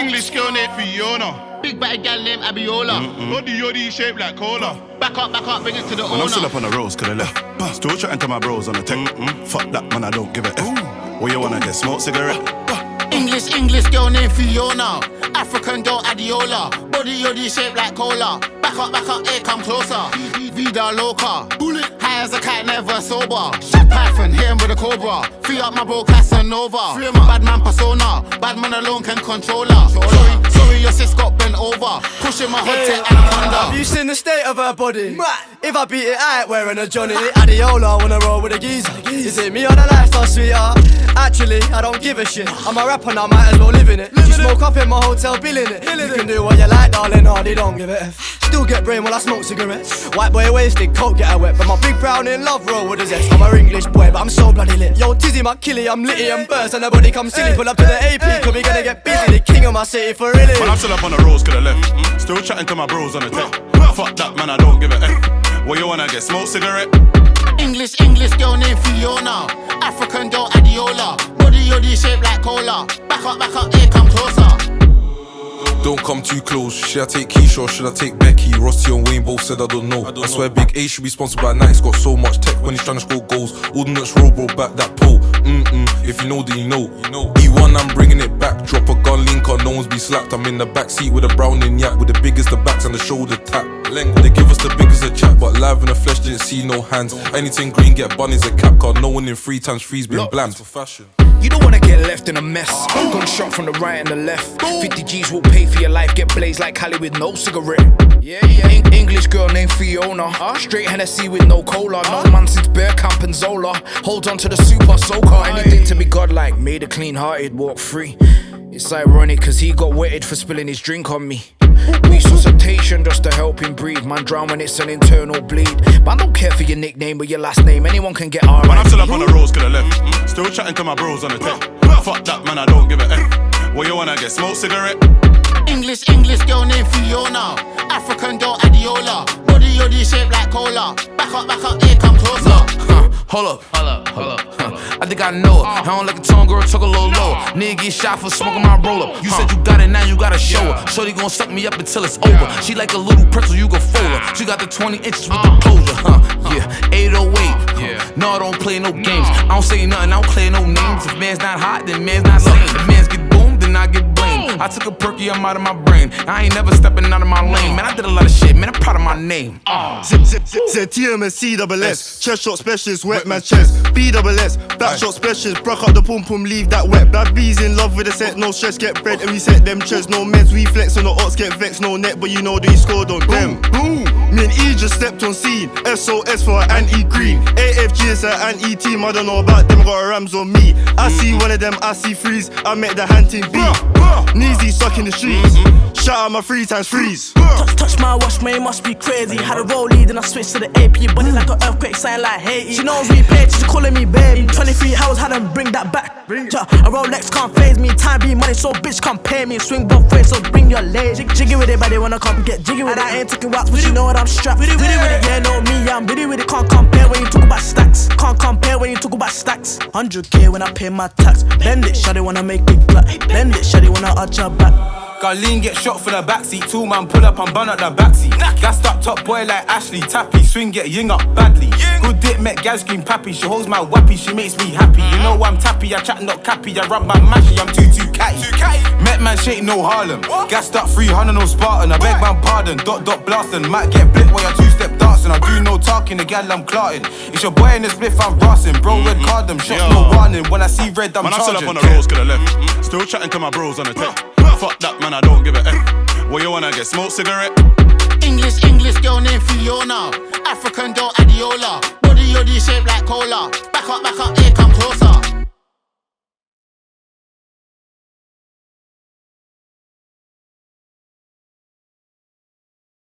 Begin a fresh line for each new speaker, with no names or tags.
English girl named Fiona.
Big batty gal named Abiola.
Body yoddy shaped like cola.
Back up, bring it to the
Man,
owner.
I'm still up on the roads, could I left. Still chatting to my bros on the tech. Fuck that, man, I don't give a F. Where you wanna get smoked cigarette?
English girl named Fiona. African girl Adiola. Body yoddy shaped like cola. Back up, here come closer. Vida loca. Bullet. High as a cat, never sober. Python, hit him with a cobra. Free up my bro Casanova. Free my bad man persona. Bad man alone can control her. Sorry, your sis got bent over. Pushing my hot tech anaconda.
Have you seen the state of her body? If I beat it, I ain't wearing a Johnny. Adiola, wanna roll with a geezer. Is it me or the lifestyle, sweetheart? Actually, I don't give a shit. I'm a rapper now, might as well live in it. You smoke up in my hotel, bill in it. You can do what you like, darling, hardy don't give a F. Still get brain while I smoke cigarettes. White boy wasted, coke get her wet. But my big brown in love roll with a zest. I'm a English boy, but I'm so bloody lit. Yo, Tizzy, my killie, I'm litty and burst. And nobody come silly, pull up to the AP. Cause we gonna get busy, the king of my city for really.
Man, I'm still up on the roads, could I left. Still chatting to my bros on the tech. Fuck that, man, I don't give a F. Where you wanna get smoked cigarette?
English girl named Fiona. African girl Adiola. Body yoddy shaped like cola. Back up, here come closer.
Don't come too close. Should I take Keisha or should I take Becky? Rossi and Wayne both said I don't know. I swear Big A should be sponsored by Nike. He's got so much tech when he's trying to score goals. Ordnance Robo back that pole. If you know, then you know. E1, I'm bringing it back. Drop a gun link on, no one's be slapped. I'm in the back seat with a Browning yak, with the biggest the backs and the shoulder tap. Length, they give us the biggest a chat, but live in the flesh didn't see no hands. Anything green get bunnies a cap card. No one in 3 times 3's been bland. For fashion.
You don't wanna get left in a mess. Gun shot from the right and the left. 50 G's will pay for your life. Get blazed like Cali with no cigarette. English girl named Fiona. Straight Hennessy with no cola. No man since Bear Camp and Zola. Hold on to the super soaker. Anything to be godlike. Made a clean hearted walk free. It's ironic cause he got wetted for spilling his drink on me. Resuscitation just to help him breathe. Man drown when it's an internal bleed. But I don't care for your nickname or your last name. Anyone can get R.
Man, I'm still up on the roads, could I left. Still chatting to my bros on the tech. Fuck that, man, I don't give a F. Where you wanna get smoked cigarette?
English girl named Fiona. African girl Adiola. Body yoddy shaped like cola. Back up, here come closer.
Hold up. I think I know it. I don't like a tongue girl, talk a little lower. Nigga get shot for smoking my roll up. You said you got it, now you gotta show her. Shorty gon' suck me up until it's over. She like a little pretzel, you gon' fold her. She got the 20 inches with the closure, 808. No, I don't play no games. I don't say nothing, I don't play no names. If man's not hot, then man's not lame. If man's get boomed, then I get blamed. I took a perky, I'm out of my brain. I ain't never stepping out of my lane. Man, I did a lot of shit, man, I'm proud of my name.
ZTMS CSS. Chest shot specialist, wet man chest. BSS, back shot specialist. Broke up the pum pum, leave that wet. Bad bees in love with a set, no stress, get bread. And we set them chest, no meds. We flex on the odds, get vexed, no net. But you know they scored on them. Me and E just stepped on scene. SOS for an anti-green. AFG is an anti-team, I don't know about them, got a Rams on me. I see one of them, I see freeze. I met the hunting beat. Kneesy stuck in the streets. Shout out my 3 times freeze.
Touch my watch, man, it must be crazy. Had a roll lead and I switched to the AP. Body like an earthquake, sign like Haiti. She knows me, bitch, she's calling me baby. 23 hours, had them bring that back. A Rolex can't phase me. Time be money, so bitch can't pay me. Swing both ways, so bring your leg. Jiggy with it, but they wanna come get jiggy with it. I ain't taking rocks, but you know what I'm strapped. With it, yeah, know me, I'm with it. Can't compare when you talk about stacks. Can't compare when you talk about stacks. 100K when I pay my tax. Bend it, shawty wanna make it black. Bend it, shawty wanna arch her back.
Garlene get shot for the backseat. 2 man pull up and burn up the backseat. Gassed up top boy like Ashley Tappy. Swing get ying up badly. Good dick met gal scream pappy. She holds my wappy, she makes me happy. You know I'm tappy, I chat not cappy. I rub my mashy, I'm too catty. Met man shake no Harlem. Gassed up 300 no Spartan. I beg man pardon, dot blasting. Might get blit while you 2-step dancing. I do no talking, the gal I'm clarting. It's your boy in the spliff, I'm brassing. Bro, red card them, shots no warning. When I see red, I'm charging. Man, I'm still up on the roads, could I left. Still chatting to my bros on the tech. Fuck that, man, I don't give a F. Where you wanna get smoked cigarette?
English girl named Fiona. African girl Adiola. Body yoddy shaped like cola. Back up, here come closer.